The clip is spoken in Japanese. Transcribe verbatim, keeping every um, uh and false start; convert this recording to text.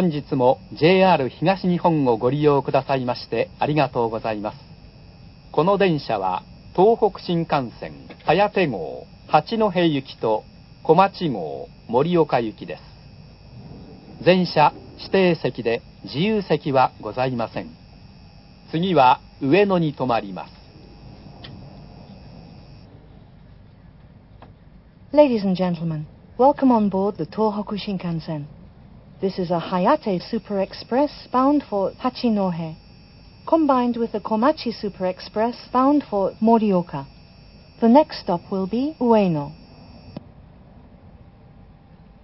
本日も ジェイアール 東日本をご利用くださいましてありがとうございます。この電車は東北新幹線早手号八戸行きと小町号盛岡行きです。全車指定席で自由席はございません。次は上野に停まります。 Ladies and gentlemen, welcome on board the Tohoku Shinkansen. This is a Hayate Super Express bound for Hachinohe, combined with a Komachi Super Express bound for Morioka. The next stop will be Ueno.